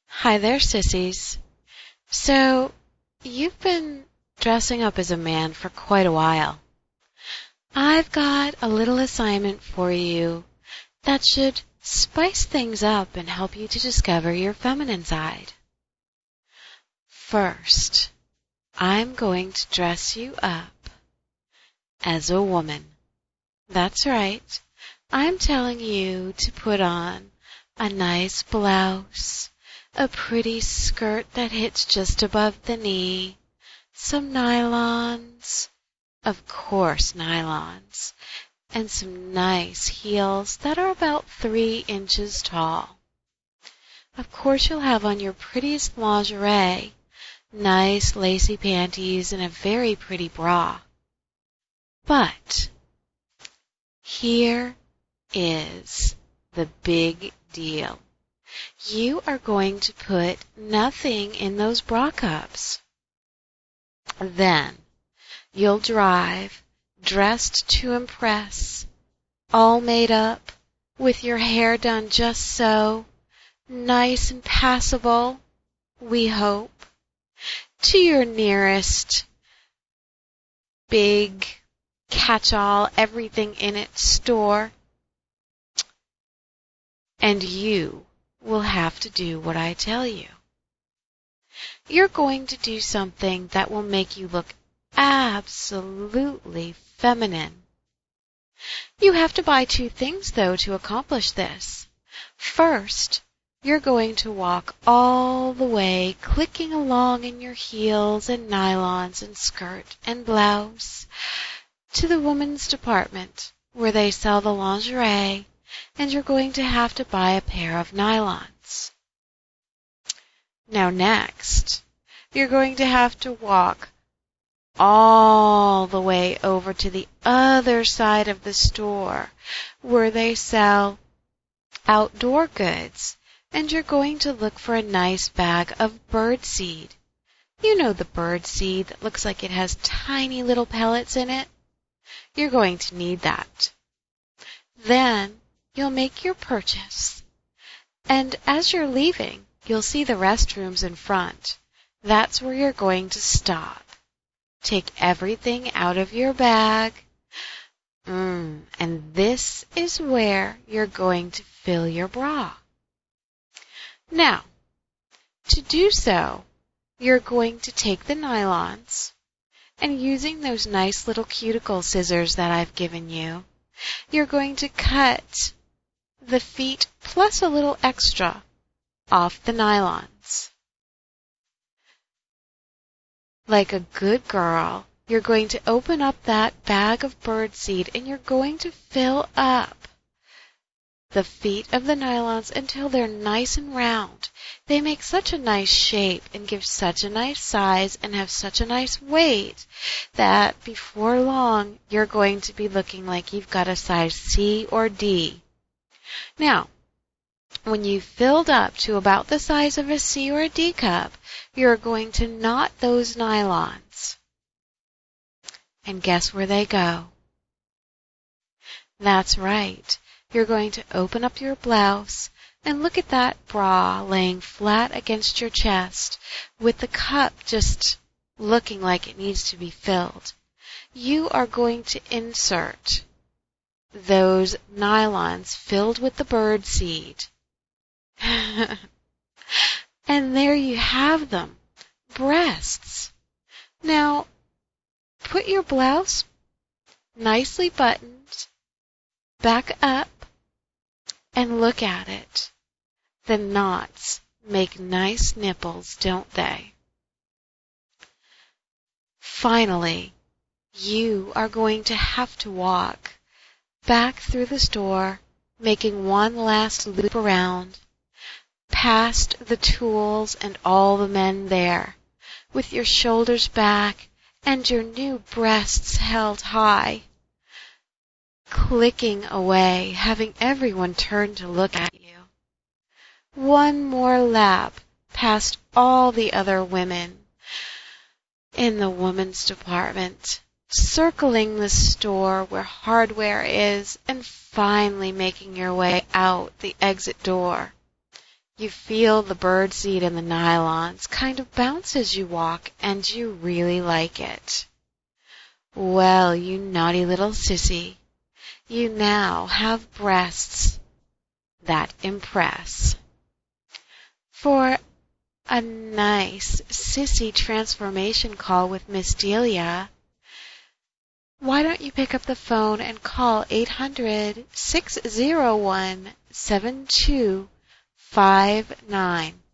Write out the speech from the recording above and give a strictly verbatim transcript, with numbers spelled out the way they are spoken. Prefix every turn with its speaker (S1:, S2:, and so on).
S1: Hi there, sissies. So, you've been dressing up as a man for quite a while. I've got a little assignment for you that should spice things up and help you to discover your feminine side. First, I'm going to dress you up as a woman. That's right. I'm telling you to put on a nice blouse, a pretty skirt that hits just above the knee, some nylons, of course nylons, and some nice heels that are about three inches tall. Of course you'll have on your prettiest lingerie, nice lacy panties, and a very pretty bra. But here is the big deal. You are going to put nothing in those bra cups. Then you'll drive, dressed to impress, all made up, with your hair done just so, nice and passable, we hope, to your nearest big catch-all, everything in it store. And you will have to do what I tell you. You're going to do something that will make you look absolutely feminine. You have to buy two things, though, to accomplish this. First, you're going to walk all the way, clicking along in your heels and nylons and skirt and blouse, to the women's department, where they sell the lingerie, and you're going to have to buy a pair of nylons. Now next, you're going to have to walk all the way over to the other side of the store where they sell outdoor goods, and you're going to look for a nice bag of birdseed. You know the birdseed that looks like it has tiny little pellets in it? You're going to need that. Then you'll make your purchase, and as you're leaving, you'll see the restrooms in front. That's where you're going to stop. Take everything out of your bag, mm, and this is where you're going to fill your bra. Now, to do so, you're going to take the nylons, and using those nice little cuticle scissors that I've given you, you're going to cut the feet plus a little extra off the nylons. Like a good girl, you're going to open up that bag of birdseed and you're going to fill up the feet of the nylons until they're nice and round. They make such a nice shape and give such a nice size and have such a nice weight that before long you're going to be looking like you've got a size C or D. Now, when you've filled up to about the size of a C or a D cup, you're going to knot those nylons. And guess where they go? That's right. You're going to open up your blouse and look at that bra laying flat against your chest with the cup just looking like it needs to be filled. You are going to insert those nylons filled with the birdseed. And there you have them, breasts. Now, put your blouse nicely buttoned, back up, and look at it. The knots make nice nipples, don't they? Finally, you are going to have to walk back through the store, making one last loop around, past the tools and all the men there, with your shoulders back and your new breasts held high, clicking away, having everyone turn to look at you. One more lap past all the other women in the women's department, circling the store where hardware is, and finally making your way out the exit door. You feel the birdseed and the nylons kind of bounce as you walk, and you really like it. Well, you naughty little sissy, you now have breasts that impress. For a nice sissy transformation call with Miss Delia, why don't you pick up the phone and call eight hundred, six oh one, seven two five nine.